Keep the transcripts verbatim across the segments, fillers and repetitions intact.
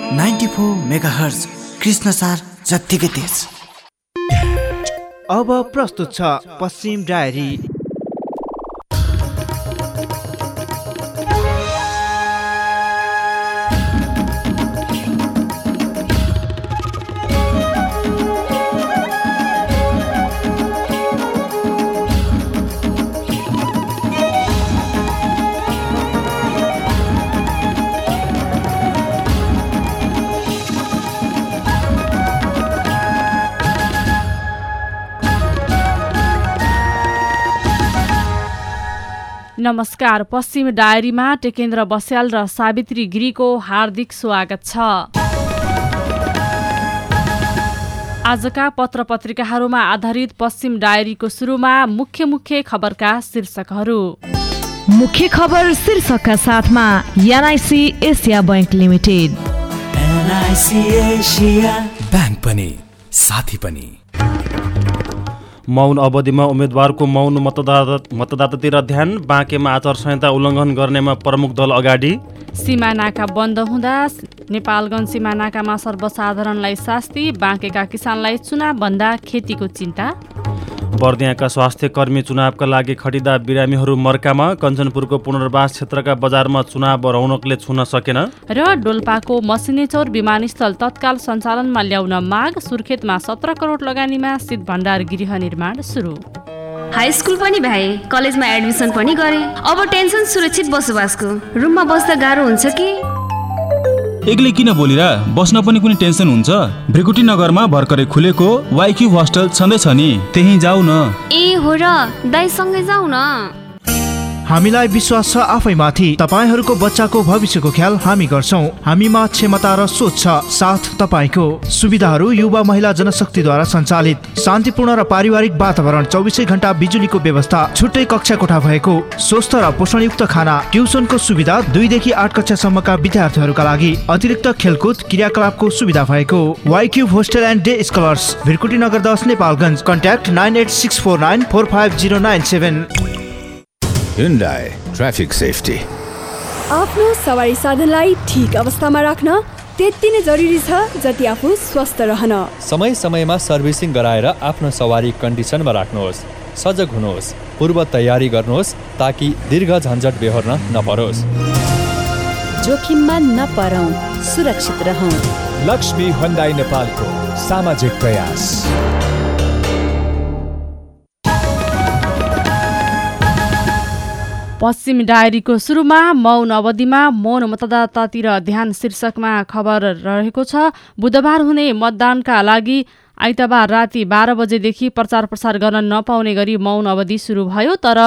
Ninety four megahertz Krishnasar जत्तिकै तेज। अब प्रस्तुत छ पश्चिम डायरी। नमस्कार, पश्चिम डायरीमा टेकेन्द्र बस्याल र सावित्री गिरीको हार्दिक स्वागत छ। आजका पत्र पत्रिकाहरूमा आधारित पश्चिम डायरीको सुरुमा मुख्य मुख्य खबरका शीर्षकहरू। मुख्य खबर शीर्षकका साथमा NIC Asia bank limited. NIC Asia bank पनि साथी पनि। मौन अवधिमा उम्मेदवारको मौन मतदाता मतदातातिर ध्यान, बाँकेमा आचार संहिता उल्लङ्घन गर्नेमा प्रमुख दल अगाडि। सीमानाका बन्द हुँदा नेपालगञ्ज सीमानाकामा सर्वसाधारणलाई शास्ति, बाँकेका किसानलाई चुनावभन्दा खेतीको चिन्ता। बर्दियाका स्वास्थ्य कर्मी चुनावका लागि खटिँदा बिरामीहरू मर्कामा, कञ्चनपुरको पुनर्वास क्षेत्रका बजारमा चुनाव रौनकले छुन सकेन। र डोल्पाको मसिनेचौर विमानस्थल तत्काल सञ्चालनमा ल्याउन माग, सुर्खेतमा सत्र करोड लगानीमा शीत भण्डार गृह निर्माण सुरु। हाई स्कुल पनि भए, कलेजमा एडमिसन पनि गरे, अब टेन्सन सुरक्षित बसोबासको। रुममा बस्दा गाह्रो हुन्छ कि एक्लै किन बोलिरा, बस्न पनि कुनै टेन्सन हुन्छ? भ्रिकुटी नगरमा भर्खरै खुलेको वाइक्यू होस्टल छँदैछ नि, त्यहीँ जाऊ न। ए हो र, दाइसँगै जाऊ न। हामीलाई विश्वास छ आफैमाथि। तपाईहरूको बच्चाको भविष्यको ख्याल हामी गर्छौं। हामीमा क्षमता र सोच छ, साथ तपाईको। सुविधाहरू युवा महिला जनशक्तिद्वारा सञ्चालित, शान्तिपूर्ण र पारिवारिक वातावरण, चौबिसै घण्टा बिजुलीको व्यवस्था, छुट्टै कक्षा कोठा भएको, स्वस्थ र पोषणयुक्त खाना, ट्युसनको सुविधा दुईदेखि आठ कक्षासम्मका विद्यार्थीहरूका लागि, अतिरिक्त खेलकुद क्रियाकलापको सुविधा भएको। YQ hostel and day scholars, Bhrikuti Nagar दस, Nepalgunj. Contact nine eight six four nine four five zero nine seven. Hyundai traffic safety. आफ्नो सवारी साधनलाई ठीक अवस्थामा राख्न त्यति नै जरुरी छ जति आफू स्वस्थ रहन। समय समयमा सर्भिसिङ गराएर आफ्नो सवारी कन्डिसनमा राख्नुहोस्। सजग हुनुहोस्, पूर्व तयारी गर्नुहोस् ताकि दीर्घ झन्झट बेहोर्न नपरोस्। जोखिममा नपरौं, सुरक्षित रहौं। लक्ष्मी Hyundai नेपालको सामाजिक प्रयास। पश्चिम डायरीको सुरुमा मौन अवधिमा मौन मतदातातिर ध्यान शीर्षकमा खबर रहेको छ। बुधबार हुने मतदानका लागि आइतबार राति बाह्र बजेदेखि प्रचार प्रसार गर्न नपाउने गरी मौन अवधि सुरु भयो। तर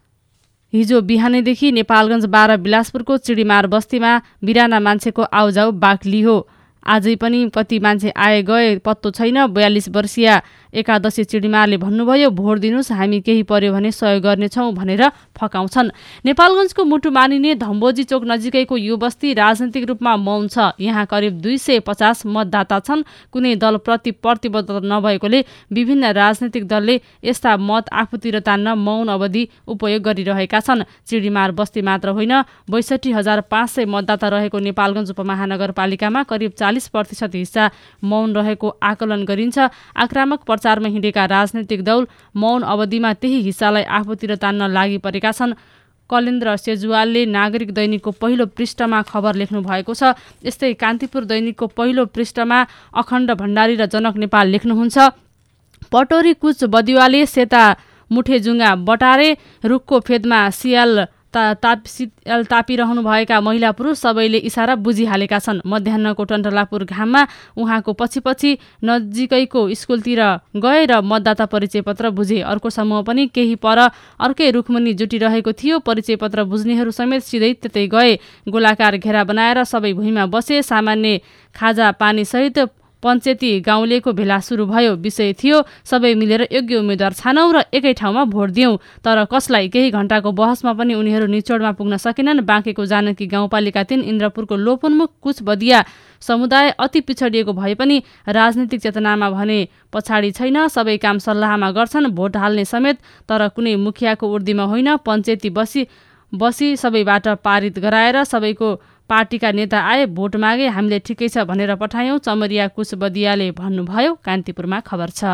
हिजो बिहानैदेखि नेपालगञ्ज बाह्र बिलासपुरको चिडीमार बस्तीमा बिराना मान्छेको आउजाउ बाक्लियो। आजै पनि कति मान्छे आए गए पत्तो छैन। बयालिस वर्षीय एकादशी चिडीमारले भन्नुभयो, भोट दिनुहोस्, हामी केही पर्यो भने सहयोग गर्नेछौँ भनेर फकाउँछन्। नेपालगञ्जको मुटु मानिने धम्बोजी चोक नजिकैको यो बस्ती राजनैतिक रूपमा मौन छ। यहाँ करिब दुई सय पचास मतदाता छन्। कुनै दलप्रति प्रतिबद्ध नभएकोले विभिन्न राजनैतिक दलले यस्ता मत आफूतिर तान्न मौन अवधि उपयोग गरिरहेका छन्। चिडीमार बस्ती मात्र होइन, बैसठी हजार पाँच सय मतदाता रहेको नेपालगञ्ज उपमहानगरपालिकामा करिब चालिस प्रतिशत हिस्सा मौन रहेको आकलन गरिन्छ। आक्रामक प्रचारमा हिँडेका राजनैतिक दल मौन अवधिमा त्यही हिस्सालाई आफूतिर तान्न लागि परेका छन्। कलेन्द्र सेजुवालले नागरिक दैनिकको पहिलो पृष्ठमा खबर लेख्नु भएको छ। यस्तै कान्तिपुर दैनिकको पहिलो पृष्ठमा अखण्ड भण्डारी र जनक नेपाल लेख्नुहुन्छ, पटोरी कुच बदिवाले सेता मुठेजुङ्गा बटारे, रुखको फेदमा सियाल तापिसियाल तापिरहनुभएका महिला पुरुष सबैले इसारा बुझिहालेका छन्। मध्याहको टन्टलापुर घाममा उहाँको पछि पछि नजिकैको स्कुलतिर गए र मतदाता परिचय पत्र बुझे। अर्को समूह पनि केही पर अर्कै रुखमुनि जुटिरहेको थियो। परिचय पत्र बुझ्नेहरू समेत सिधै त्यतै गए। गोलाकार घेरा बनाएर सबै भुइँमा बसे। सामान्य खाजा पानी सहित पञ्चायती गाउँलेको भेला सुरु भयो। विषय थियो, सबै मिलेर योग्य उम्मेद्वार छानौँ र एकै ठाउँमा भोट दिउँ। तर कसलाई? केही घण्टाको बहसमा पनि उनीहरू निचोडमा पुग्न सकेनन्। बाँकेको जानकी गाउँपालिका तीन इन्द्रपुरको लोपोन्मुख कुच बदिया समुदाय अति पिछडिएको भए पनि राजनीतिक चेतनामा भने पछाडि छैन। सबै काम सल्लाहमा गर्छन्, भोट हाल्ने समेत। तर कुनै मुखियाको उर्दीमा होइन, पञ्चायती बसी बसी सबैबाट पारित गराएर सबैको पार्टीका नेता आए, भोट मागे, हामीले ठिकै छ भनेर पठायौँ, चमरिया कुशबदियाले भन्नुभयो। कान्तिपुरमा खबर छ।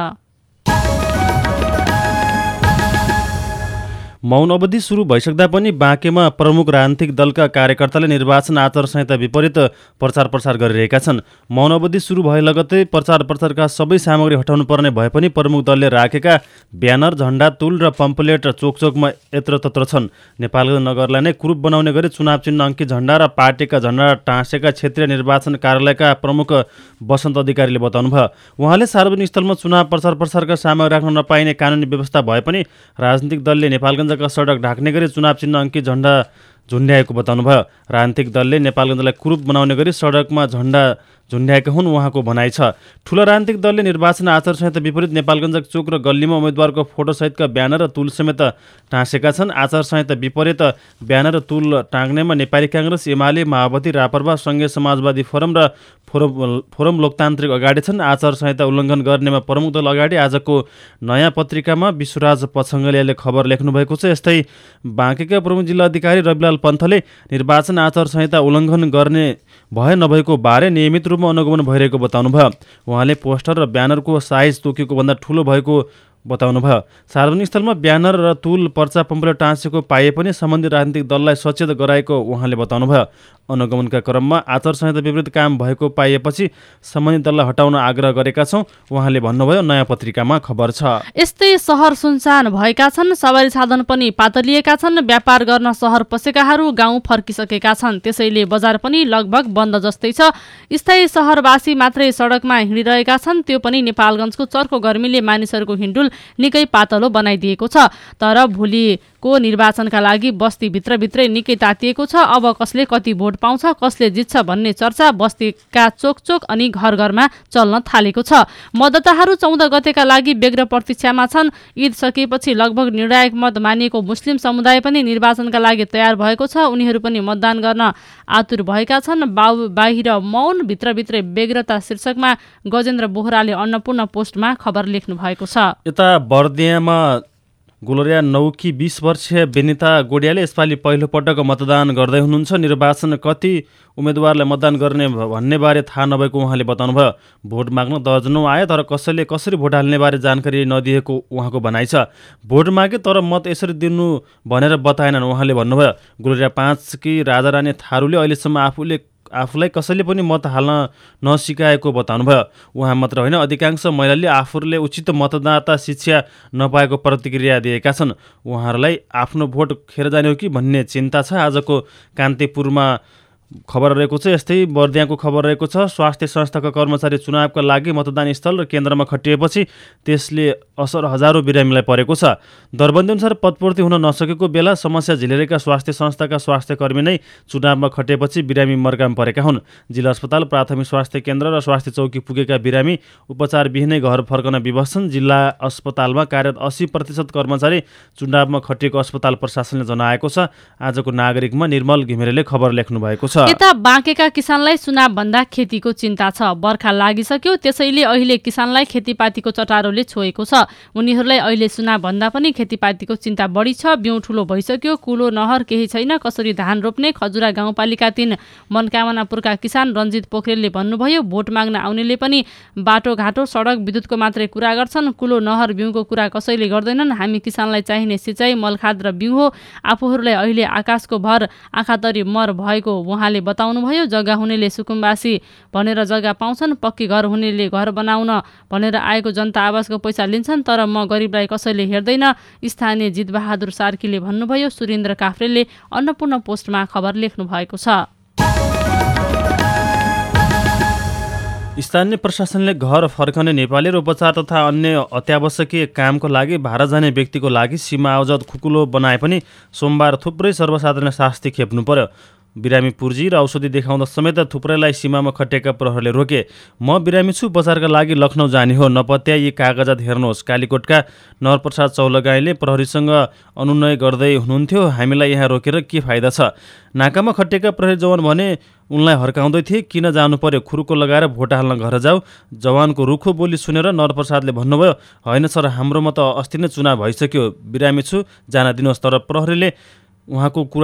मौन अवधि सुरु भइसक्दा पनि बाँकेमा प्रमुख राजनीतिक दलका कार्यकर्ताले निर्वाचन आचार संहिता विपरीत प्रचार प्रसार गरिरहेका छन्। मौन अवधि सुरु भए लगत्तै प्रचार प्रसारका सबै सामग्री हटाउनु पर्ने भए पनि प्रमुख दलले राखेका ब्यानर, झण्डा, तुल र पम्पलेट चोकचोकमा यत्रतत्र छन्। नेपालगञ्ज नगरलाई नै कुरूप बनाउने गरी चुनाव चिन्ह अङ्कित झण्डा र पार्टीका झण्डा टाँसेका क्षेत्रीय निर्वाचन कार्यालयका प्रमुख वसन्त अधिकारीले बताउनुभयो। उहाँले सार्वजनिक स्थलमा चुनाव प्रचार प्रसारका सामग्री राख्न नपाइने कानुनी व्यवस्था भए पनि राजनीतिक दलले नेपालगञ्ज सडक ढाक्ने गरी चुनाव चिन्ह अङ्कित झण्डा झुन्ड्याएको बताउनुभयो। राजनीतिक दलले नेपालगञ्जलाई कुरूप बनाउने गरी सडकमा झण्डा झुन्ड्याएका हुन् उहाँको भनाइ छ। ठुला राजनीतिक दलले निर्वाचन आचार संहिता विपरीत नेपालगञ्ज चोक र गल्लीमा उम्मेद्वारको फोटोसहितका ब्यानर र तुल समेत टाँसेका छन्। आचार संहिता विपरीत ब्यानर र तुल टाँग्नेमा नेपाली काङ्ग्रेस, एमाले, माओवादी, राप्रपा, सङ्घीय समाजवादी फोरम र फोरम फोरम लोकतान्त्रिक अगाडि छन्। आचार संहिता उल्लङ्घन गर्नेमा प्रमुख दल अगाडि आजको नयाँ पत्रिकामा विश्वराज पछङ्गलियाले खबर लेख्नु भएको छ। यस्तै बाँकेका प्रमुख जिल्ला अधिकारी रविलाल पन्थले निर्वाचन आचार संहिता उल्लङ्घन गर्ने भए नभएको बारे नियमित रूपमा अनुगमन भइरहेको बताउनुभयो। उहाँले पोस्टर र ब्यानरको साइज तोकेको भन्दा ठुलो भएको बताउनुभयो। सार्वजनिक स्थलमा ब्यानर र तुल, पर्चा, पम्पलेट टाँसेको पाए पनि सम्बन्धित राजनीतिक दललाई सचेत गराएको उहाँले बताउनुभयो। अनुगमनका क्रममा आचार संहिता विपरीत काम भएको पाइएपछि सम्बन्धित दललाई हटाउन आग्रह गरेका छौँ उहाँले भन्नुभयो। नयाँ पत्रिकामा खबर छ। यस्तै सहर सुनसान भएका छन्, सवारी साधन पनि पातलिएका छन्। व्यापार गर्न सहर पसेकाहरू गाउँ फर्किसकेका छन्, त्यसैले बजार पनि लगभग बन्द जस्तै छ। स्थायी सहरवासी मात्रै सडकमा हिँडिरहेका छन्, त्यो पनि नेपालगञ्जको चर्को गर्मीले मानिसहरूको हिँडुल निकै पातलो बनाइदिएको छ। तर भोलिको निर्वाचनका लागि बस्ती भित्रभित्रै निकै तातिएको छ। अब कसले कति भोट पाउँछ, कसले जित्छ भन्ने चर्चा बस्तीका चोकचोक अनि घर घरमा चल्न थालेको छ। मतदाताहरू चौध गतेका लागि व्यग्र प्रतीक्षामा छन्। ईद सकिएपछि लगभग निर्णायक मत मानिएको मुस्लिम समुदाय पनि निर्वाचनका लागि तयार भएको छ। उनीहरू पनि मतदान गर्न आतुर भएका छन्। बाउ बाहिर मौन, भित्रभित्रै व्यग्रता शीर्षकमा गजेन्द्र बोहराले अन्नपूर्ण पोस्टमा खबर लेख्नु भएको छ। यता बर्दियामा गोलरिया नौकी बीस वर्षीय बेनिता गोडियाले यसपालि पहिलो पटक मतदान गर्दै हुनुहुन्छ। निर्वाचन कति उम्मेदवारलाई मतदान गर्ने भन्ने बारे थाहा नभएको उहाँले बताउनुभयो। भोट माग्न दर्जनौँ आए तर कसैले कसरी भोट हाल्ने बारे जानकारी नदिएको उहाँको भनाइ छ। भोट मागे तर मत यसरी दिनु भनेर बताएनन् उहाँले भन्नुभयो। गोलरिया पाँचकी राजारानी थारूले अहिलेसम्म आफूले आफूलाई कसैले पनि मत हाल्न नसिकाएको बताउनुभयो। उहाँ मात्र होइन, अधिकांश महिलाले आफूले उचित मतदाता शिक्षा नपाएको प्रतिक्रिया दिएका छन्। उहाँहरूलाई आफ्नो भोट खेर जाने हो कि भन्ने चिन्ता छ। आजको कान्तिपुरमा खबर रहेको छ। यस्तै बर्दियाको खबर रहेको छ। स्वास्थ्य संस्थाका कर्मचारी चुनावका लागि मतदान स्थल र केन्द्रमा खटिएपछि त्यसले असर हजारौँ बिरामीलाई परेको छ। दरबन्दी अनुसार पदपूर्ति हुन नसकेको बेला समस्या झेलिरहेका स्वास्थ्य संस्थाका स्वास्थ्यकर्मी नै चुनावमा खटिएपछि बिरामी मर्कामा परेका हुन्। जिल्ला अस्पताल, प्राथमिक स्वास्थ्य केन्द्र र स्वास्थ्य चौकी पुगेका बिरामी उपचारविहीनै घर फर्कन विवश छन्। जिल्ला अस्पतालमा कार्यरत अस्सी प्रतिशत कर्मचारी चुनावमा खटिएको अस्पताल प्रशासनले जनाएको छ। आजको नागरिकमा निर्मल घिमिरेले खबर लेख्नु भएको छ। यता बाँकेका किसानलाई चुनाव भन्दा खेतीको चिन्ता छ। बर्खा लागिसक्यो, त्यसैले अहिले किसानलाई खेतीपातीको चटारोले छोएको छ। उनीहरूलाई अहिले चुनाव भन्दा पनि खेतीपातीको चिन्ता बढी छ। बिउ ठुलो भइसक्यो, कुलो नहर केही छैन, कसरी धान रोप्ने? खजुरा गाउँपालिका तीन मनकामनापुरका किसान रञ्जित पोखरेलले भन्नुभयो। भोट माग्न आउनेले पनि बाटोघाटो, सडक, विद्युतको मात्रै कुरा गर्छन्, कुलो नहर बिउको कुरा कसैले गर्दैनन्। हामी किसानलाई चाहिने सिँचाइ, मलखाद र बिउ हो। आफूहरूलाई अहिले आकाशको भर आँखातरी मर भएको उहाँले बताउनुभयो। जग्गा हुनेले सुकुम्बासी भनेर जग्गा पाउँछन्, पक्की घर हुनेले घर बनाउन भनेर आएको जनता आवासको पैसा लिन्छन्, तर म गरिबलाई कसैले हेर्दैन। स्थानीय जितबहादुर सार्कीले भन्नुभयो। सुरेन्द्र काफ्रेले अन्नपूर्ण पोस्टमा खबर लेख्नु भएको छ। स्थानीय प्रशासनले घर फर्कने नेपाली र उपचार तथा अन्य अत्यावश्यकीय कामको लागि भाडा जाने व्यक्तिको लागि सीमा आवजत खुकुलो बनाए पनि सोमबार थुप्रै सर्वसाधारण शास्ति खेप्नु पर्यो। बिरामी पुर्जी र औषधि देखाउँदा समेत थुप्रैलाई सीमामा खटिएका प्रहरीले रोके। म बिरामी छु, उपचारका लागि लखनऊ जाने हो, नपत्या यी कागजात हेर्नुहोस्। कालीकोटका नरप्रसाद चौलगाईले प्रहरीसँग अनुनय गर्दै हुनुहुन्थ्यो। हामीलाई यहाँ रोकेर के फाइदा छ? नाकामा खटिएका प्रहरी जवान भने उनलाई हर्काउँदै थिए। किन जानु पर्यो? खुर्को लगाएर भोट हाल्न घर जाऊ। जवानको रुखो बोली सुनेर नरप्रसादले भन्नुभयो, होइन सर, हाम्रोमा त अस्ति नै चुनाव भइसक्यो, बिरामी छु, जान दिनुहोस्। तर प्रहरीले उहाँको कुरा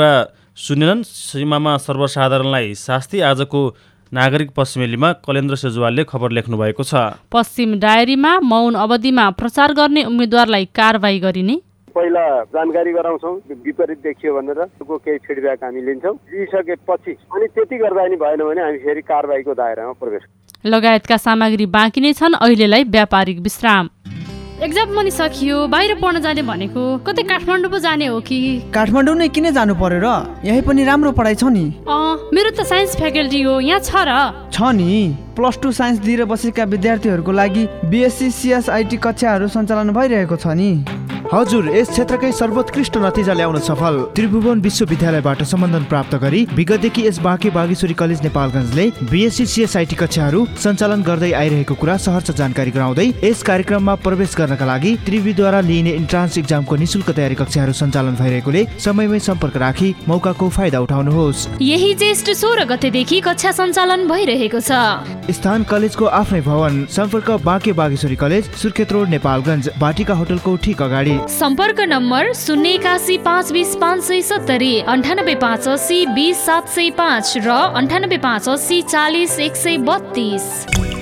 सुनेनन्, सीमामा सर्वसाधारणलाई शास्ति। आजको नागरिक पश्चिमेलीमा कलेन्द्र सेजुवालले खबर लेख्नु भएको छ। पश्चिम डायरीमा मौन अवधिमा प्रचार गर्ने उम्मेद्वारलाई कारबाही गरिने। पहिला जानकारी गराउँछौँ, विपरीत देखियो भनेर त्यसको केही फिडब्याक हामी लिन्छौँ। लिइसकेपछि अनि त्यति गर्दा नि भएन भने हामी फेरि कारबाहीको दायरामा प्रवेश लगायतका सामग्री बाँकी नै छन्। अहिलेलाई व्यापारिक विश्राम। एक्जाम पनि सकियो, बाहिर पढ्न जाने भनेको कतै काठमाडौँ पो जाने हो कि? काठमाडौँ नै किन जानु पर्यो र? यही पनि राम्रो पढाइ छ नि। अँ, मेरो त साइन्स फ्याकल्टी हो, यहाँ छ र? छ नि। प्लस टू साइन्स दिएर बसेका विद्यार्थीहरूको लागि बिएससी सिएसआइटी कक्षाहरू सञ्चालन भइरहेको छ नि। हजुर, यस क्षेत्रकै सर्वोत्कृष्ट नतिजा ल्याउन सफल त्रिभुवन विश्वविद्यालयबाट सम्बन्धन प्राप्त गरी विगतदेखि यस बाँके बागेश्वरी कलेज नेपालगञ्जले बिएससी सिएसआइटी कक्षाहरू सञ्चालन गर्दै आइरहेको कुरा सहर्ष जानकारी गराउँदै यस कार्यक्रममा प्रवेश गर्नका लागि त्रिविद्वारा लिइने इन्ट्रान्स इक्जामको निशुल्क तयारी कक्षाहरू सञ्चालन भइरहेकोले समयमै सम्पर्क राखी मौकाको फाइदा उठाउनुहोस्। यही ज्येष्ठ सोह्र गतेदेखि कक्षा सञ्चालन भइरहेको छ। स्थान कलेजको आफ्नै भवन। सम्पर्क बाँके बागेश्वरी कलेज, सुर्खेत रोड, नेपालगञ्ज, बाटिका होटलको ठीक अगाडि। सम्पर्क नम्बर शून्य एकासी पाँच बिस पाँच सय सत्तरी, अन्ठानब्बे पाँच असी बिस सात सय पाँच र अन्ठानब्बे पाँच असी चालिस एक सय बत्तीस।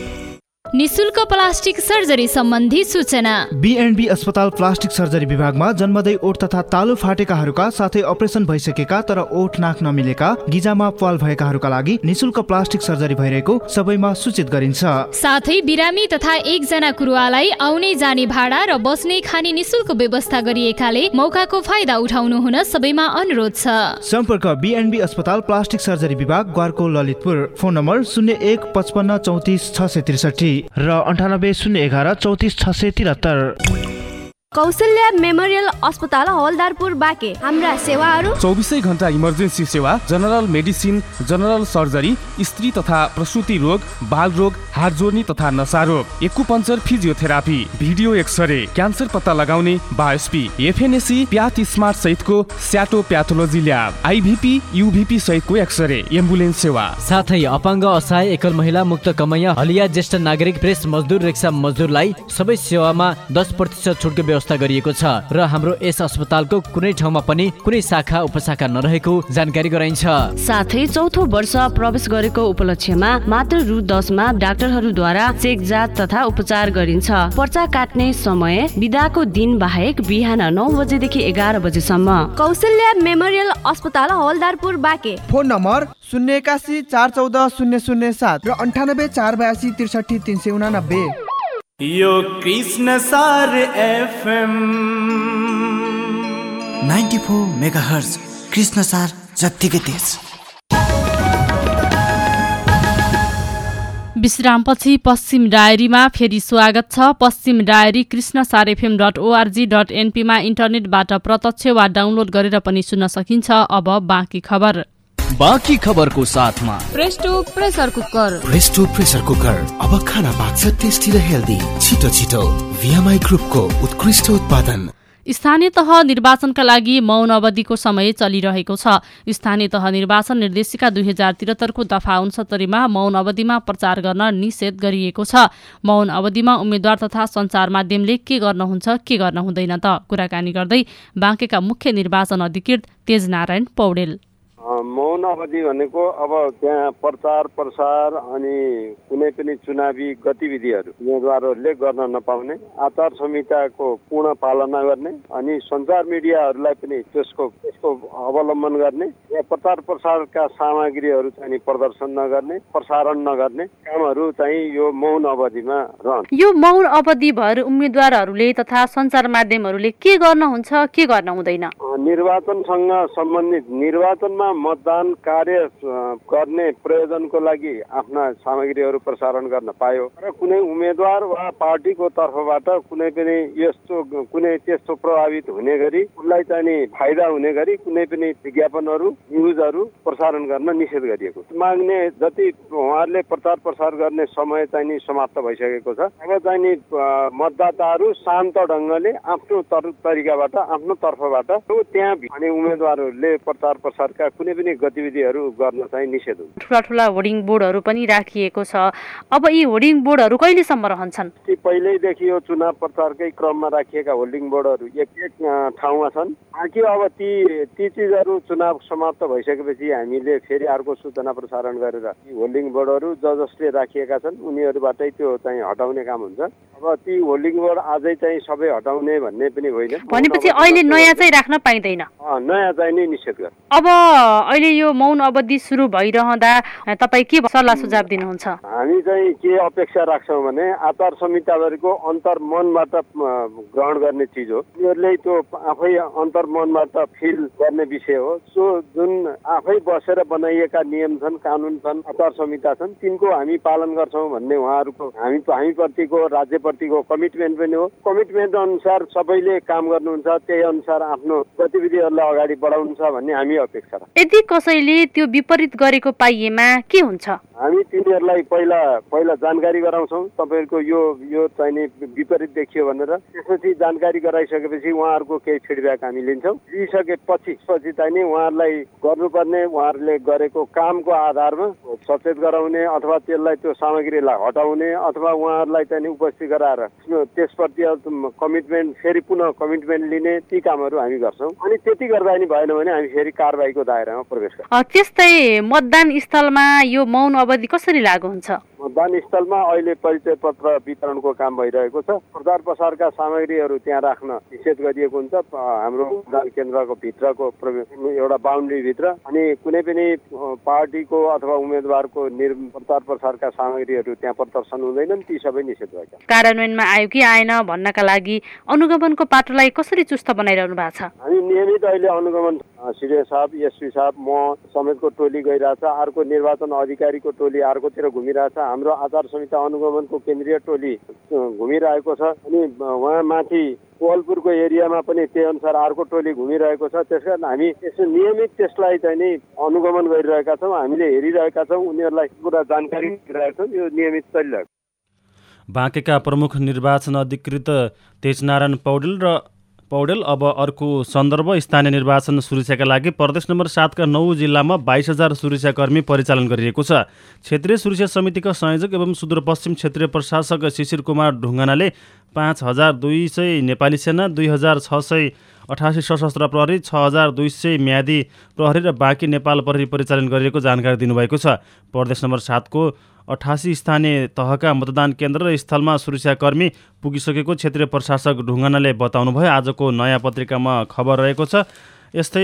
निशुल्क प्लास्टिक सर्जरी सम्बन्धी सूचना। बीएनबी अस्पताल प्लास्टिक सर्जरी विभागमा जन्मदै ओठ तथा तालु फाटेकाहरूका साथै अपरेसन भइसकेका तर ओठ नाक नमिलेका, गिजामा प्वाल भएकाहरूका लागि निशुल्क प्लास्टिक सर्जरी भइरहेको सबैमा सूचित गरिन्छ। साथै बिरामी तथा एकजना कुरुवालाई आउने जाने भाडा र बस्ने खाने निशुल्क व्यवस्था गरिएकाले मौकाको फाइदा उठाउनु हुन सबैमा अनुरोध छ। सम्पर्क बीएनबी अस्पताल प्लास्टिक सर्जरी विभाग, ग्वारको, ललितपुर। फोन नम्बर शून्य एक पचपन्न चौतिस छ सय त्रिसठी र अन्ठानब्बे शून्य एघार चौतिस छ सय त्रिहत्तर। कौशल्या मेमोरियल अस्पताल हवलदारपुर बाँके। हाम्रा सेवाहरू चौबिसै घण्टा इमर्जेन्सी सेवा, जनरल मेडिसिन, जनरल सर्जरी, स्त्री तथा प्रसुति रोग, बाल रोग, हाड जोड्नी तथा नसा रोग, acupuncture, physiotherapy, video x-ray, cancer पत्ता लगाउने, बायोस्पी, एफएनएसी, प्याथ स्मार्ट सहितको स्याटो प्याथोलोजी ल्याब, आइभिपी, युभिपी सहितको एक्सरे, एम्बुलेन्स सेवा, साथै अपाङ्ग, असहाय, एकल महिला, मुक्त कमैया, हलिया, ज्येष्ठ नागरिक, प्रेस मजदुर, रिक्सा मजदुरलाई सबै सेवामा दस प्रतिशत छुटको व्यवस्था गरिएको छ र हाम्रो यस अस्पतालको कुनै ठाउँमा पनि कुनै शाखा उपशाखा नरहेको जानकारी गराइन्छ। साथै चौथो वर्ष प्रवेश गरेको उपलक्ष्यमा मात्र रु दसमा डाक्टरहरूद्वारा चेक जाँच तथा उपचार गरिन्छ। पर्चा काट्ने समय बिदाको दिन बाहेक बिहान नौ बजेदेखि एघार बजेसम्म। कौशल्या मेमोरियल अस्पताल हवलदारपुर बाँके। फोन नम्बर शून्य एकासी चार चौध शून्य शून्य सात र अन्ठानब्बे चार बयासी त्रिसठी तिन सय उनानब्बे। यो Krishna Sar FM ninety four megahertz Krishna Sar जत्तिकै तेज। विश्रामपछि पश्चिम डायरीमा फेरि स्वागत छ। पश्चिम diary Krishna Sar FM dot ORG dot एनपीमा इन्टरनेटबाट प्रत्यक्ष वा डाउनलोड गरेर पनि सुन्न सकिन्छ। अब बाँकी खबर। बाँकी खबरको साथमा Presto pressure cooker. Presto pressure cooker अब खाना पाक्छ टेस्टी र हेल्दी। छिटो छिटो भिएमआई ग्रुपको उत्कृष्ट उत्पादन। स्थानीय तह निर्वाचनका लागि मौन अवधिको समय चलिरहेको छ। स्थानीय तह निर्वाचन निर्देशिका दुई हजार त्रिहत्तरको दफा उनसत्तरीमा मौन अवधिमा प्रचार गर्न निषेध गरिएको छ। मौन अवधिमा उम्मेद्वार तथा सञ्चार माध्यमले के गर्न हुन्छ के गर्न हुँदैन त कुराकानी गर्दै बाँकेका मुख्य निर्वाचन अधिकृत तेजनारायण पौडेल। मौन अवधि भनेको अब त्यहाँ प्रचार प्रसार अनि कुनै पनि चुनावी गतिविधिहरू उम्मेदवारहरूले गर्न नपाउने, आचार संहिताको पूर्ण पालना गर्ने अनि सञ्चार मिडियाहरूलाई पनि त्यसको त्यसको अवलम्बन गर्ने, या प्रचार प्रसारका सामग्रीहरू चाहिँ प्रदर्शन नगर्ने, प्रसारण नगर्ने कामहरू चाहिँ यो मौन अवधिमा रहन्छ। यो मौन अवधि भएर उम्मेदवारहरूले तथा सञ्चार माध्यमहरूले के गर्न हुन्छ के गर्न हुँदैन? निर्वाचनसँग सम्बन्धित निर्वाचनमा मतदान कार्य गर्ने प्रयोजनको लागि आफ्ना सामग्रीहरू प्रसारण गर्न पायो र कुनै उम्मेदवार वा पार्टीको तर्फबाट कुनै पनि यस्तो कुनै त्यस्तो प्रभावित हुने गरी उसलाई चाहिँ फाइदा हुने गरी कुनै पनि विज्ञापनहरू न्युजहरू प्रसारण गर्न निषेध गरिएको छ। माग्ने जति उहाँहरूले प्रचार प्रसार गर्ने समय चाहिँ समाप्त भइसकेको छ। अब चाहिँ मतदाताहरू शान्त ढङ्गले आफ्नो तरिकाबाट आफ्नो तर्फबाट त्यहाँ भने उम्मेदवारहरूले प्रचार प्रसारका कुनै पनि गतिविधिहरू गर्न चाहिँ निषेध हुन्छ। ठुला ठुला होर्डिङ बोर्डहरू पनि राखिएको छ। अब यी होर्डिङ बोर्डहरू कहिलेसम्म रहन्छन्? ती पहिल्यैदेखि यो चुनाव प्रचारकै क्रममा राखिएका होल्डिङ बोर्डहरू एक एक ठाउँमा छन्। बाँकी अब ती ती चिजहरू चुनाव समाप्त भइसकेपछि हामीले फेरि अर्को सूचना प्रसारण गरेर ती होल्डिङ बोर्डहरू ज जसले राखिएका छन् उनीहरूबाटै त्यो चाहिँ हटाउने काम हुन्छ। अब ती होल्डिङ बोर्ड आजै चाहिँ सबै हटाउने भन्ने पनि होइन। भनेपछि अहिले नयाँ चाहिँ राख्न पाइँदैन? नयाँ चाहिँ नै निषेध गर्छ। अब अहिले यो मौन अवधि सुरु भइरहँदा तपाईँ के सल्लाह सुझाव दिनुहुन्छ? हामी चाहिँ के अपेक्षा राख्छौँ भने आचार संहिताको अन्तर्मनबाट ग्रहण गर्ने चिज हो। उनीहरूले त्यो आफै अन्तर्मनबाट फिल गर्ने विषय हो। सो जुन आफै बसेर बनाइएका नियम छन्, कानुन छन्, आचार संहिता छन्, तिनको हामी पालन गर्छौँ भन्ने उहाँहरूको हामी हामीप्रतिको राज्यप्रतिको कमिटमेन्ट पनि हो। कमिटमेन्ट अनुसार सबैले काम गर्नुहुन्छ, त्यही अनुसार आफ्नो गतिविधिहरूलाई अगाडि बढाउनुहुन्छ भन्ने हामी अपेक्षा राख्छौँ। यदि कसैले त्यो विपरीत गरेको पाइएमा के हुन्छ? हामी तिनीहरूलाई पहिला पहिला जानकारी गराउँछौँ तपाईँहरूको यो यो चाहिँ नि विपरीत देखियो भनेर। त्यसपछि जानकारी गराइसकेपछि उहाँहरूको केही फिडब्याक हामी लिन्छौँ। लिइसकेपछि पछि चाहिँ नि उहाँहरूलाई गर्नुपर्ने उहाँहरूले गरेको कामको आधारमा सचेत गराउने अथवा त्यसलाई त्यो सामग्रीलाई हटाउने अथवा उहाँहरूलाई चाहिँ नि उपस्थित गराएर त्यसप्रति कमिटमेन्ट फेरि पुनः कमिटमेन्ट लिने ती कामहरू हामी गर्छौँ। अनि त्यति गर्दा नि भएन भने हामी फेरि कारबाहीको दायरामा प्रवेश गर्छौँ। त्यस्तै मतदान स्थलमा यो मौन अवधि कसरी लागू हुन्छ? मतदान स्थलमा अहिले परिचय पत्र वितरणको काम भइरहेको छ। प्रचार प्रसारका सामग्रीहरू त्यहाँ राख्न निषेध गरिएको हुन्छ हाम्रो मतदान केन्द्रको भित्रको एउटा बााउन्ड्रीभित्र। अनि कुनै पनि पार्टीको अथवा उम्मेदवारको निर् प्रचार प्रसारका सामग्रीहरू त्यहाँ प्रदर्शन हुँदैनन्, ती सबै निषेध भएका। कार्यान्वयनमा आयो कि आएन भन्नका लागि अनुगमनको पाटोलाई कसरी चुस्त बनाइरहनु भएको छ? हामी नियमित अहिले अनुगमन सिडिओ साहब, एसपी साहब, म समेतको टोली गइरहेछ। अर्को निर्वाचन अधिकारीको टोली अर्कोतिर घुमिरहेछ। हाम्रो आचार संहिता अनुगमनको केन्द्रीय टोली घुमिरहेको छ। अनि उहाँ माथि कोहलपुरको एरियामा पनि त्यही अनुसार अर्को टोली घुमिरहेको छ। त्यस कारण हामी यसो नियमित त्यसलाई चाहिँ नि अनुगमन गरिरहेका छौँ। हामीले हेरिरहेका छौँ, उनीहरूलाई पुरा जानकारी दिइरहेका छौँ। यो नियमित चलिरहेको। बाँकेका प्रमुख निर्वाचन अधिकृत तेजनारायण पौडेल र पौडेल अब अर्को सन्दर्भ स्थानीय निर्वाचन सुरक्षाका लागि प्रदेश नम्बर सातका नौ जिल्लामा बाइस हजार सुरक्षाकर्मी परिचालन गरिएको छ। क्षेत्रीय सुरक्षा समितिका संयोजक एवं सुदूरपश्चिम क्षेत्रीय प्रशासक शिशिर कुमार ढुङ्गानाले पाँच हजार दुई सय नेपाली सेना, दुई हजार छ सय अठासी सशस्त्र प्रहरी, छ हजार दुई सय म्यादी प्रहरी र बाँकी नेपाल प्रहरी परिचालन गरिएको जानकारी दिनुभएको छ। प्रदेश नम्बर सातको अठासी स्थानीय तहका मतदान केन्द्र र स्थलमा सुरक्षाकर्मी पुगिसकेको क्षेत्रीय प्रशासक ढुङ्गानाले बताउनुभयो। आजको नयाँ पत्रिकामा खबर रहेको छ। यस्तै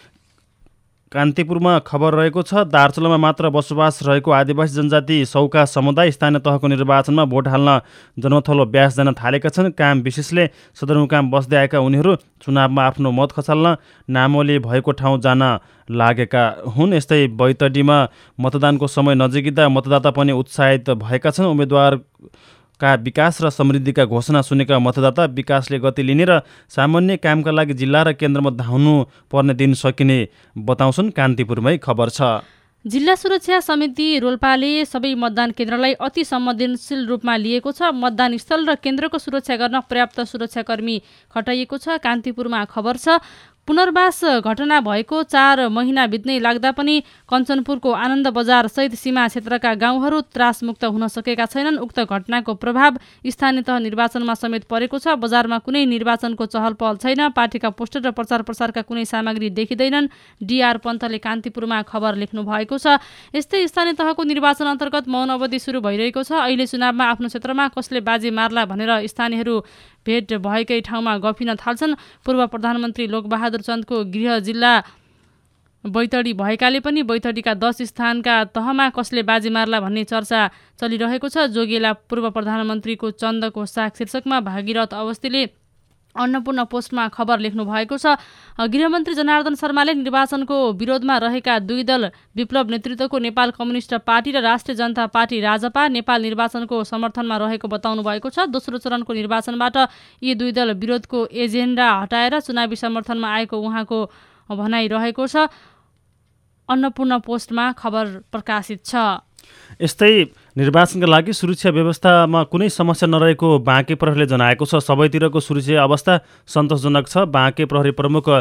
कान्तिपुरमा खबर रहेको छ। दार्चुलामा मात्र बसोबास रहेको आदिवासी जनजाति सौका समुदाय स्थानीय तहको निर्वाचनमा भोट हाल्न जनमथलो ब्यास जान थालेका छन्। काम विशेषले सदरमुकाम बस्दै आएका उनीहरू चुनावमा आफ्नो मत खसाल्न नामोली भएको ठाउँ जान लागेका हुन्। यस्तै बैतडीमा मतदानको समय नजिकिँदा मतदाता पनि उत्साहित भएका छन्। उम्मेदवार का विकास र समृद्धिका घोषणा सुनेका मतदाता विकासले गति लिने र सामान्य कामका लागि जिल्ला र केन्द्रमा धाउनु पर्ने दिन सकिने बताउँछन्। कान्तिपुरमै खबर छ। जिल्ला सुरक्षा समिति रोल्पाले सबै मतदान केन्द्रलाई अति संवेदनशील रूपमा लिएको छ। मतदान स्थल र केन्द्रको सुरक्षा गर्न पर्याप्त सुरक्षाकर्मी खटाइएको छ। कान्तिपुरमा खबर छ। पुनर्वास घटना भएको चार महिना बित्नै लाग्दा पनि कञ्चनपुरको आनन्द बजार सहित सीमा क्षेत्रका गाउँहरू त्रासमुक्त हुन सकेका छैनन्। उक्त घटनाको प्रभाव स्थानीय तह निर्वाचनमा समेत परेको छ। बजारमा कुनै निर्वाचनको चहल पहल छैन। पार्टीका पोस्टर र प्रचार प्रसारका कुनै सामग्री देखिँदैनन्। डिआर पन्तले कान्तिपुरमा खबर लेख्नु भएको छ। यस्तै स्थानीय तहको निर्वाचन अन्तर्गत मौन अवधि सुरु भइरहेको छ। अहिले चुनावमा आफ्नो क्षेत्रमा कसले बाजी मार्ला भनेर स्थानीयहरू भेट भएकै ठाउँमा गफिन थाल्छन्। पूर्व प्रधानमन्त्री लोकबहादुर चन्दको गृह जिल्ला बैतडी भएकाले पनि बैतडीका दस स्थानका तहमा कसले बाजी मार्ला भन्ने चर्चा चलिरहेको छ। जोगेला पूर्व प्रधानमन्त्रीको चन्दको साग शीर्षकमा भागीरथ अवस्थीले अन्नपूर्ण पोस्टमा खबर लेख्नु भएको छ। गृहमन्त्री जनार्दन शर्माले निर्वाचनको विरोधमा रहेका दुई दल विप्लव नेतृत्वको नेपाल कम्युनिस्ट पार्टी र राष्ट्रिय जनता पार्टी राजपा नेपाल निर्वाचनको समर्थनमा रहेको बताउनु भएको छ। दोस्रो चरणको निर्वाचनबाट यी दुई दल विरोधको एजेन्डा हटाएर चुनावी समर्थनमा आएको उहाँको भनाइ रहेको छ। अन्नपूर्ण पोस्टमा खबर प्रकाशित छ। यस्तै निर्वाचनका लागि सुरक्षा व्यवस्थामा कुनै समस्या नरहेको बाँके प्रहरीले जनाएको छ। सबैतिरको सुरक्षा अवस्था सन्तोषजनक छ। बाँके प्रहरी प्रमुख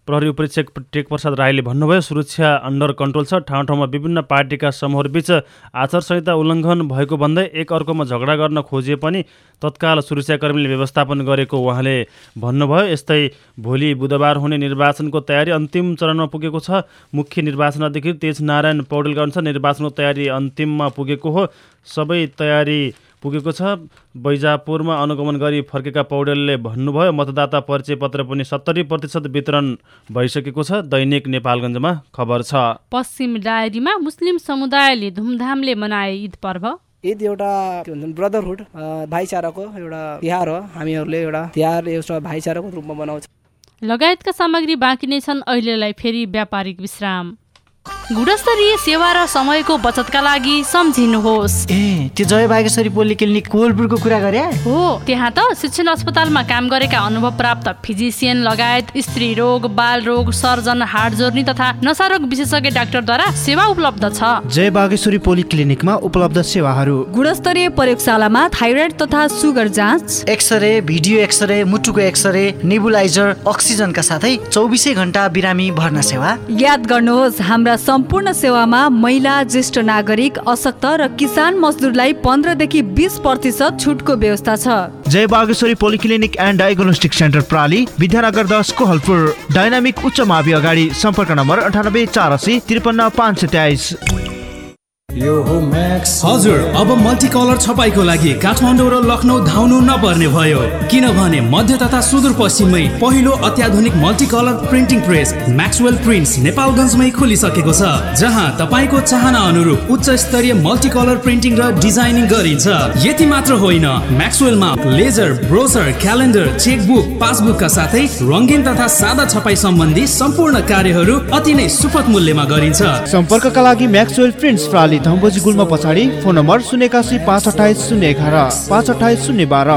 प्रहरी उपरीक्षक टेक प्रसाद राईले भन्नुभयो सुरक्षा अन्डर कन्ट्रोल छ, ठाउँ ठाउँमा विभिन्न पार्टीका समूहहरूबीच आचार संहिता उल्लङ्घन भएको भन्दै एक अर्कोमा झगडा गर्न खोजिए पनि तत्काल सुरक्षाकर्मीले व्यवस्थापन गरेको उहाँले भन्नुभयो। यस्तै भोलि बुधबार हुने निर्वाचनको तयारी अन्तिम चरणमा पुगेको छ। मुख्य निर्वाचन अधिकारी तेज नारायण पौडेलका अनुसार निर्वाचनको तयारी अन्तिममा पुगेको हो, सबै तयारी पुगेको छ। बैजापुरमा अनुगमन गरी फर्केका पौडेलले भन्नुभयो मतदाता परिचय पत्र पनि सत्तरी प्रतिशत वितरण भइसकेको छ। दैनिक नेपालगञ्जमा खबर छ। पश्चिम डायरीमा मुस्लिम समुदायले धुमधामले मनाए ईद पर्व। ईद एउटा के भन्छ ब्रदरहुड भाइचाराको एउटा तिहार हो। हामीहरूले एउटा तिहार एउटा भाइचाराको रूपमा मनाउँछ। लगायतका सामग्री बाँकी नै छन्। अहिलेलाई फेरि व्यापारिक विश्राम। गुणस्तरीय सेवा र समयको बचतका लागि सम्झिनुहोस्। ए त्यो जय बागेश्वरी पोलिक्लिनिक कोलपुरको कुरा गरे हो। त्यहाँ त शिक्षण अस्पतालमा काम गरेका अनुभव प्राप्त फिजिसियन लगायत स्त्री रोग, बाल रोग, सर्जन, हाड जोर्नी तथा नसारोग विशेषज्ञ डाक्टरद्वारा सेवा उपलब्ध छ। जय बागेश्वरी पोलिक्लिनिकमा उपलब्ध सेवाहरू गुणस्तरीय प्रयोगशालामा थाइरोइड तथा सुगर जाँच, एक्सरे, भिडियो एक्सरे, मुटुको एक्सरे, नेबुलाइजर, अक्सिजनका साथै चौबिसै घण्टा बिरामी भर्ना सेवा। याद गर्नुहोस् हाम्रा सम्पूर्ण सेवामा महिला, ज्येष्ठ नागरिक, अशक्त र किसान मजदुरलाई पन्ध्रदेखि बिस प्रतिशत छुटको व्यवस्था छ। Jai Bageshwari polyclinic and diagnostic centre प्राली, विद्यानगर दस कोहलपुर। डाइनामिक उच्च मावि अगाडि। सम्पर्क नम्बर अन्ठानब्बे चार असी त्रिपन्न पाँच सय तेइस। यो हो म्याक्स। हजुर, अब मल्टी कलर छपाईको लागि काठमाडौँ र लखनऊ धाउनु नपर्ने भयो, किनभने मध्य तथा सुदूरपश्चिममै पहिलो अत्याधुनिक multi colour printing press Maxwell Prints नेपालगञ्जमै खोलिसकेको छ, जहाँ तपाईँको चाहना अनुरूप उच्च स्तरीय मल्टी कलर प्रिन्टिङ र डिजाइनिङ गरिन्छ। यति मात्र होइन, म्याक्सवेलमा लेजर, ब्रोसर, क्यालेन्डर, चेकबुक, पासबुकका साथै रङ्गीन तथा सादा छपाई सम्बन्धी सम्पूर्ण कार्यहरू अति नै सुपथ मूल्यमा गरिन्छ। सम्पर्कका लागि म्याक्सवेल प्रिन्ट्स प्राली, धम्बोजी गुल्मा पछाडि। फोन नम्बर शून्य एकासी पाँच अठाइस शून्य एघार पाँच अठाइस शून्य बाह्र।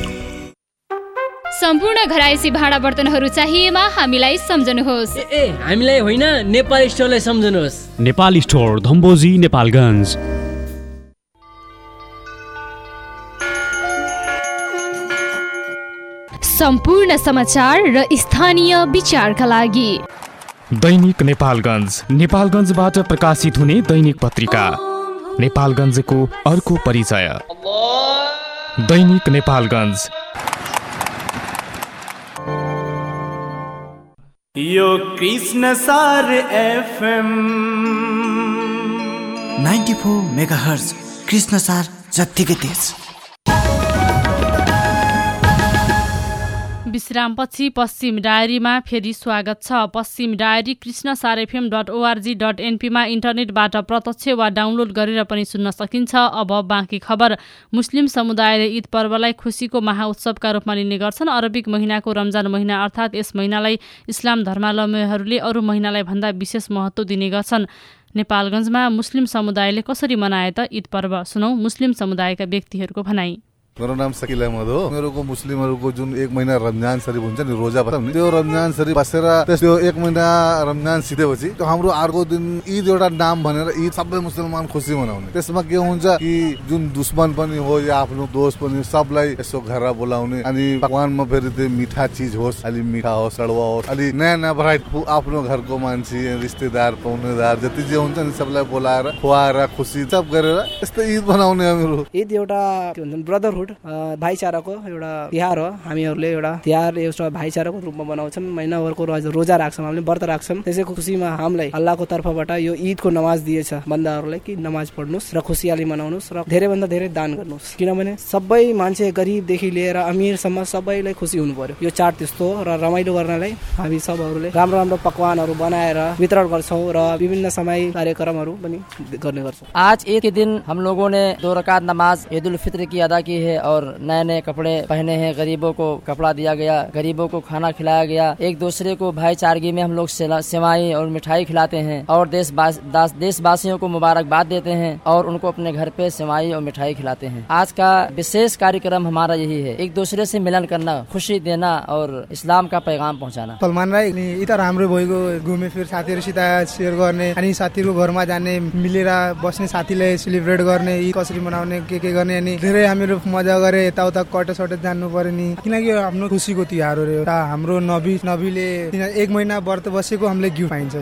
सम्पूर्ण घरायसी भाँडा बर्तनहरू चाहिएमा हामीलाई सम्झनुहोस्। ए, ए हामीलाई होइन, नेपाल स्टोरलाई सम्झनुहोस्। नेपाल स्टोर, धम्बोजी, नेपालगञ्ज। सम्पूर्ण समाचार र स्थानीय विचारका लागि दैनिक नेपालगञ्ज, नेपालगञ्जबाट प्रकाशित हुने दैनिक पत्रिका नेपालगञ्जको अर्को परिचय। दैनिक नेपालगञ्ज। यो Krishna Sar FM ninety four megahertz Krishna Sar जत्तिकै तेज। विश्रामपछि पश्चिम डायरीमा फेरि स्वागत छ। पश्चिम diary Krishna Sar FM dot ORG dot एनपीमा इन्टरनेटबाट प्रत्यक्ष वा डाउनलोड गरेर पनि सुन्न सकिन्छ। अब बाँकी खबर। मुस्लिम समुदायले ईद पर्वलाई खुसीको महाउत्सवका रूपमा लिने गर्छन्। अरबिक महिनाको रमजान महिना अर्थात् यस महिनालाई इस्लाम धर्मावलम्बीहरूले अरू महिनालाई भन्दा विशेष महत्त्व दिने गर्छन्। नेपालगञ्जमा मुस्लिम समुदायले कसरी मनाए त ईद पर्व? सुनौ मुस्लिम समुदायका व्यक्तिहरूको भनाइ। मेरो नाम सकिल अहमद हो। मेरोको मुस्लिमहरूको जुन एक महिना रमजान शरीफ हुन्छ नि, रोजा बस्छ नि, त्यो रमजान शरीफ बसेर त्यो एक महिना रमजान सिधेपछि त्यो हाम्रो अर्को दिन ईद एउटा नाम भनेर ईद सबै मुसलमान खुसी मनाउने। त्यसमा के हुन्छ कि जुन दुश्मन पनि हो या आफ्नो दोस्त पनि सबलाई यसो घर बोलाउने, अनि पकवानमा फेरि त्यो मिठा चिज होस्, अलि मिठा होस्, कड़वा होस्, अलि नयाँ नयाँ भेराइटी आफ्नो घरको मान्छे, रिश्तेदार, पाहुनेदार जति जे हुन्छ नि सबलाई बोलाएर खुवाएर खुसी सब गरेर यस्तो ईद मनाउने हामीहरू। ईद एउटा के भन्छ ब्रदरहुड भाइचाराको एउटा तिहार हो। हामीहरूले एउटा तिहार एउटा भाइचाराको रूपमा मनाउँछौँ। महिनाभरको रोजा राख्छौँ, हामीले व्रत राख्छौँ। त्यसैको खुसीमा हामीलाई अल्लाहको तर्फबाट यो ईदको नमाज दिएछ बन्दाहरूलाई कि नमाज पढ्नुहोस् र खुसियाली मनाउनुहोस् र धेरैभन्दा धेरै दान गर्नुहोस्, किनभने सबै मान्छे गरिबदेखि लिएर अमीरसम्म सबैलाई खुसी हुनु पर्यो। यो चाड त्यस्तो हो र रमाइलो गर्नलाई हामी सबहरूले राम्रो राम्रो पकवानहरू बनाएर वितरण गर्छौँ र विभिन्न समय कार्यक्रमहरू पनि गर्ने गर्छौँ। आज ईद के दिन हम लोगों ने दो रकात नमाज ईद उल फित्र की अदा की है और नए नए कपड़े पहने हैं। गरीबों को कपड़ा दिया गया, गरीबों को खाना खिलाया गया। एक दूसरे को भाईचारगी में हम लोग सेवाई और मिठाई खिलाते हैं और देश देशवासियों को मुबारकबाद देते हैं और उनको अपने घर पे सेवाई और मिठाई खिलाते हैं। आज का विशेष कार्यक्रम हमारा यही है, एक दूसरे से मिलन करना, खुशी देना और इस्लाम का पैगाम पहुँचाना। सलमान राई ईद राम्रो भएको घुमे फिर साथीहरूसित सेयर गर्ने, अनि साथीको घरमा जाने, मिलेर बस्ने, साथीलाई सेलिब्रेट गर्ने, ईद कसरी मनाउने, के के गर्ने, अनि धेरै हामीहरू मजा गरे यताउता कटे सटे जानु पर्यो नि किनकि आफ्नो खुसीको तिहार हो रे हाम्रो नबी नबीले एक महिना व्रत बसेको हामीले गिफ्ट पाइन्छ।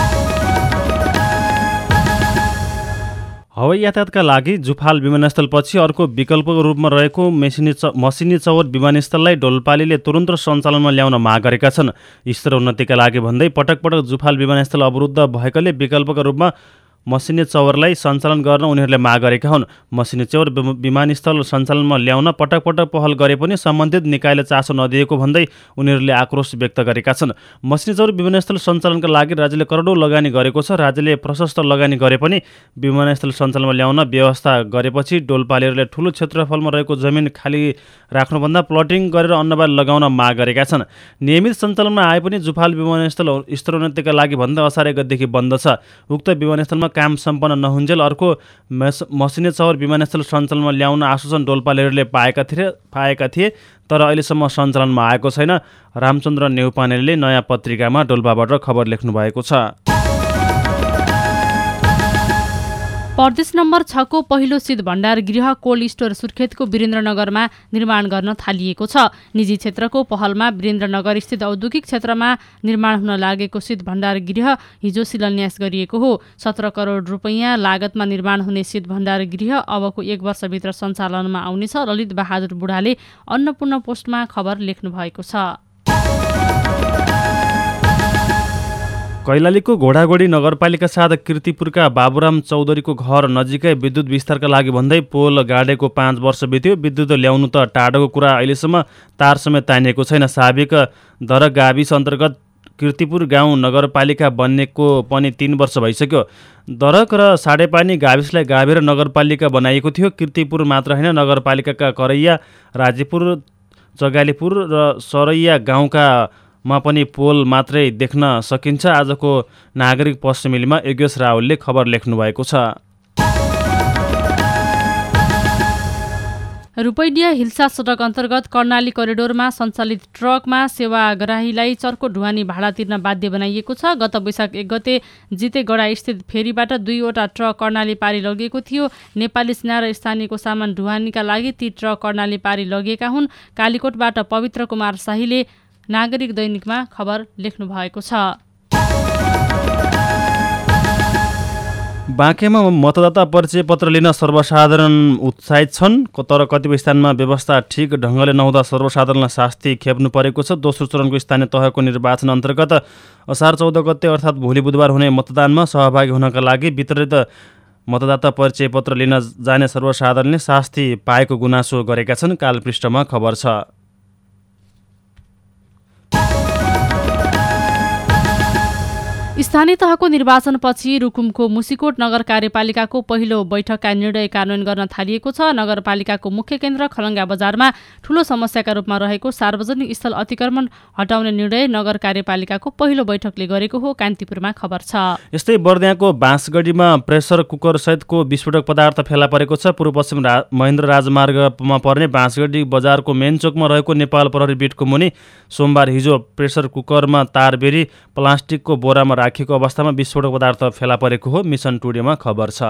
हवाई यातायातका लागि जुफाल विमानस्थलपछि अर्को विकल्पको रूपमा रहेको मेसिनी च मसिनी चौर विमानस्थललाई डोल्पालीले तुरन्त सञ्चालनमा ल्याउन माग गरेका छन्। स्तर उन्नतिका लागि भन्दै पटक पटक जुफाल विमानस्थल अवरुद्ध भएकाले विकल्पका रूपमा मसिनी चौरलाई सञ्चालन गर्न उनीहरूले माग गरेका हुन्। मसिनी चौर विमानस्थल सञ्चालनमा ल्याउन पटक पटक पहल गरे पनि सम्बन्धित निकायले चासो नदिएको भन्दै उनीहरूले आक्रोश व्यक्त गरेका छन्। मसिनी चौर विमानस्थल सञ्चालनका लागि राज्यले करोडौँ लगानी गरेको छ। राज्यले प्रशस्त लगानी गरे पनि विमानस्थल सञ्चालनमा ल्याउन व्यवस्था गरेपछि डोल्पालीहरूले ठूलो क्षेत्रफलमा रहेको जमिन खाली राख्नुभन्दा प्लटिङ गरेर अन्नबाली लगाउन माग गरेका छन्। नियमित सञ्चालनमा आए पनि जुफाल विमानस्थल स्तरोन्नतिका लागि भन्दा असार एक गतेदेखि बन्द छ। उक्त विमानस्थलमा काम सम्पन्न नहुन्जेल अर्को मसिनी चौर विमानस्थल सञ्चालनमा ल्याउन आश्वासन डोल्पालीहरूले पाएका थिए पाएका थिए तर अहिलेसम्म सञ्चालनमा आएको छैन। रामचन्द्र नेउपानेले नयाँ पत्रिकामा डोल्पाबाट खबर लेख्नु भएको छ। प्रदेश नम्बर छ को पहिलो शीत भण्डार गृह कोल्ड स्टोर सुर्खेतको वीरेन्द्रनगरमा निर्माण गर्न थालिएको छ। निजी क्षेत्रको पहलमा वीरेन्द्रनगर स्थित औद्योगिक क्षेत्रमा निर्माण हुन लागेको शीत भण्डार गृह हिजो शिलान्यास गरिएको हो। सत्र करोड रुपैयाँ लागतमा निर्माण हुने शीत भण्डार गृह अबको एक वर्षभित्र सञ्चालनमा आउनेछ। ललित बहादुर बुढाले अन्नपूर्ण पोस्टमा खबर लेख्नु भएको छ। कैलालीको घोडागोडी नगरपालिका साथ किर्तिपुरका बाबुराम चौधरीको घर नजिकै विद्युत विस्तारका लागि भन्दै पोल गाडेको पाँच वर्ष बित्यो। विद्युत ल्याउनु त टाढोको कुरा, अहिलेसम्म तार समेत तानिएको छैन। साबिक दर गाविस अन्तर्गत किर्तिपुर गाउँ नगरपालिका बन्नेको पनि तीन वर्ष भइसक्यो। दरक र साडेपानी गाविसलाई गाभेर नगरपालिका बनाइएको थियो। किर्तिपुर मात्र होइन, नगरपालिकाका करैया, राजेपुर, जगालीपुर र सरैया गाउँका मा पनि पोल मात्रै देख्न सकिन्छ। आजको नागरिक पश्चिमेलीमा योगेश रावलले खबर लेख्नु भएको छ। रूपैडिया हिल्सा सडक अन्तर्गत कर्णाली करिडोरमा सञ्चालित ट्रकमा सेवाग्राहीलाई चर्को ढुवानी भाडा तिर्न बाध्य बनाइएको छ। गत वैशाख एक गते जितेगडा स्थित फेरीबाट दुईवटा ट्रक कर्णाली पारी लगिएको थियो। नेपाली सेना र स्थानीयको सामान ढुवानीका लागि ती ट्रक कर्णाली पारी लगिएका हुन्। कालीकोटबाट पवित्र कुमार शाहीले नागरिक दैनिकमा खबर लेख्नु भएको छ। बाँकेमा मतदाता परिचय पत्र लिन सर्वसाधारण उत्साहित छन्, तर कतिपय स्थानमा व्यवस्था ठिक ढङ्गले नहुँदा सर्वसाधारणलाई शास्ति खेप्नु परेको छ। दोस्रो चरणको स्थानीय तहको निर्वाचन अन्तर्गत असार चौध गते अर्थात् भोलि बुधबार हुने मतदानमा सहभागी हुनका लागि वितरित मतदाता परिचय पत्र लिन जाने सर्वसाधारणले शास्ति पाएको गुनासो गरेका छन्। कालपृष्ठमा खबर छ। स्थानीय तहको निर्वाचनपछि रुकुमको मुसिकोट नगर कार्यपालिकाको पहिलो बैठकका निर्णय कार्यान्वयन गर्न थालिएको छ। नगरपालिकाको मुख्य केन्द्र खलङ्गा बजारमा ठूलो समस्याका रूपमा रहेको सार्वजनिक स्थल अतिक्रमण हटाउने निर्णय नगर कार्यपालिकाको पहिलो बैठकले गरेको हो। कान्तिपुरमा खबर छ। यस्तै बर्दियाको बाँसगढीमा प्रेसर कुकर सहितको विस्फोटक पदार्थ फेला परेको छ। पूर्व पश्चिम रा महेन्द्र राजमार्गमा पर्ने बाँसगढी बजारको मेन चोकमा रहेको नेपाल प्रहरी बिटको मुनि सोमबार हिजो प्रेसर कुकरमा तार बेरी प्लास्टिकको बोरामा राखिएको अवस्थामा विस्फोटक पदार्थ फेला परेको हो। मिसन टुडेमा खबर छ।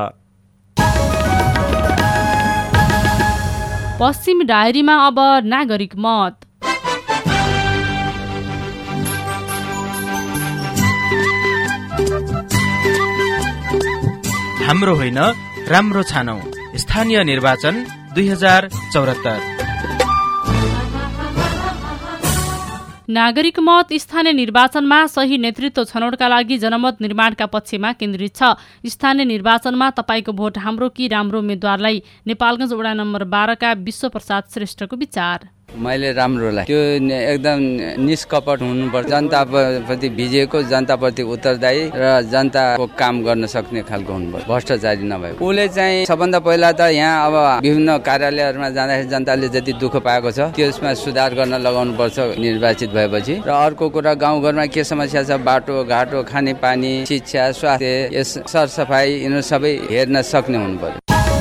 पश्चिम डायरीमा अब नागरिक मत। हाम्रो होइन, राम्रो छानौ। स्थानीय निर्वाचन दुई हजार चौहत्तर। नागरिक मत स्थानीय निर्वाचनमा सही नेतृत्व छनौटका लागि जनमत निर्माणका पक्षमा केन्द्रित छ। स्थानीय निर्वाचनमा तपाईँको भोट हाम्रो कि राम्रो उम्मेद्वारलाई नेपालगञ्ज वडा नम्बर बाह्रका विश्वप्रसाद श्रेष्ठको विचार। मैले राम्रोलाई त्यो एकदम निष्कपट हुनुपर्छ, जनताप्रति भिजेको, जनताप्रति उत्तरदायी र जनताको काम गर्न सक्ने खालको हुनुपर्छ, भ्रष्टाचारी नभए। उसले चाहिँ सबभन्दा पहिला त यहाँ अब विभिन्न कार्यालयहरूमा जाँदाखेरि जनताले जति दुःख पाएको छ त्यसमा सुधार गर्न लगाउनु पर्छ निर्वाचित भएपछि। र अर्को कुरा गाउँघरमा के समस्या छ, बाटो घाटो, खानेपानी, शिक्षा, स्वास्थ्य, यस सरसफाइ यिनीहरू सबै हेर्न सक्ने हुनु पर्यो।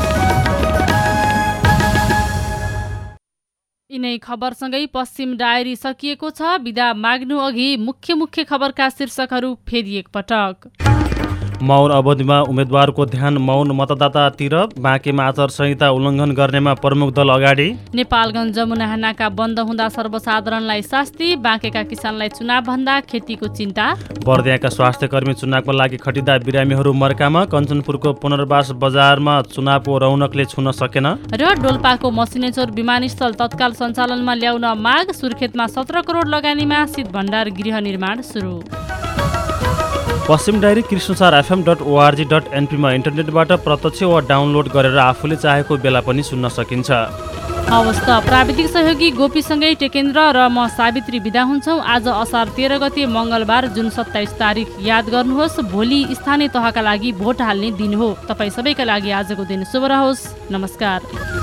यिनै खबरसँगै पश्चिम डायरी सकिएको छ। बिदा माग्नु अघि मुख्य मुख्य खबरका शीर्षकहरू फेरि एकपटक। मौन अवधिमा उम्मेद्वारको ध्यान मौन मतदातातिर, बाँकेमा आचार संहिता उल्लङ्घन गर्नेमा प्रमुख दल अगाडि। नेपालगञ्ज जमुना नाका बन्द हुँदा सर्वसाधारणलाई शास्ति, बाँकेका किसानलाई चुनाव भन्दा खेतीको चिन्ता। बर्दियाका स्वास्थ्य कर्मी चुनावको लागि खटिँदा बिरामीहरू मर्कामा, कञ्चनपुरको पुनर्वास बजारमा चुनावको रौनकले छुन सकेन। र डोल्पाको मसिनेचौर विमानस्थल तत्काल सञ्चालनमा ल्याउन माग, सुर्खेतमा सत्र करोड लगानीमा शीत भण्डार गृह निर्माण सुरु। Paschim diary Krishnasar FM dot ORG dot एनपीमा इन्टरनेटबाट प्रत्यक्ष वा डाउनलोड गरेर आफूले चाहेको बेला पनि सुन्न सकिन्छ। हवस् त, प्राविधिक सहयोगी गोपीसँगै टेकेन्द्र र म सावित्री बिदा हुन्छौँ। आज असार तेह्र गते मङ्गलबार जुन सत्ताइस तारिक याद गर्नुहोस्, भोलि स्थानीय तहका लागि भोट हाल्ने दिन हो। तपाईँ सबैका लागि आजको दिन शुभ रहोस्। नमस्कार।